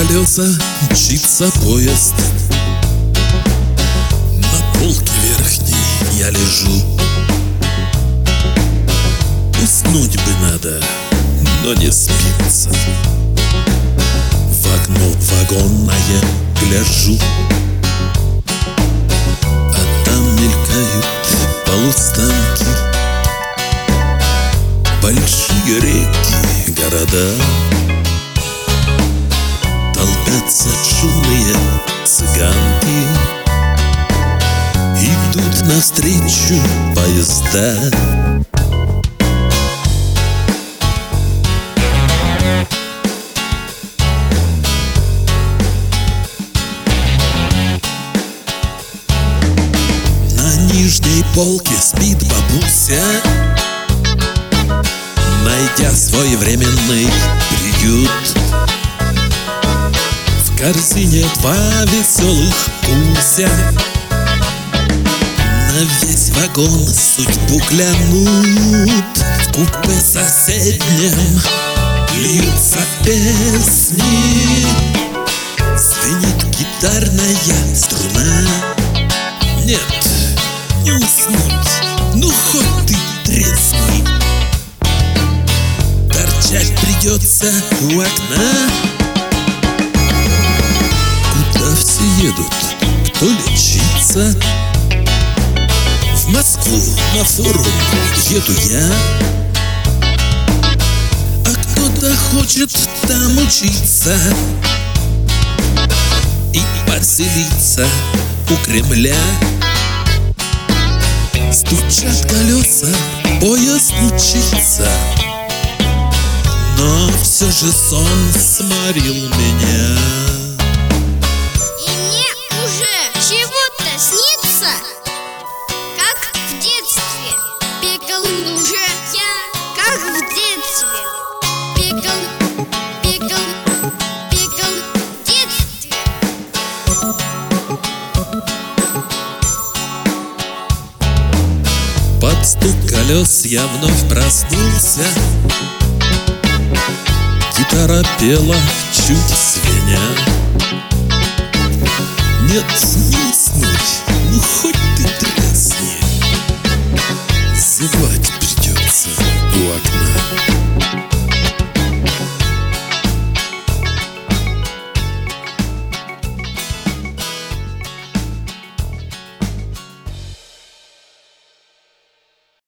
колеса мчится поезд. На полке верхней я лежу. Уснуть бы надо, но не спится. В окно вагонное гляжу, а там мелькают полустанки, большие реки, города. Толпятся шумные цыганки, идут навстречу поезда. На нижней полке спит бабуся, найдя своевременный приют. В корзине два веселых гуся, на весь вагон судьбу клянут. В купе соседнем льются песни, звенит гитарная струна. Нет, не уснуть, ну хоть ты тресни. Торчать придется у окна. Куда все едут, кто лечиться? В Москву на форум еду я, а кто-то хочет там учиться и поселиться у Кремля. Стучат колеса, поезд мчится, но все же сон сморил меня. И мне уже чего-то снится, как в детстве бегал в луже я, как в детстве бегал в детстве. Под стук колес я вновь проснулся. Гитара пела, чуть звеня. Нет, не уснуть, ну хоть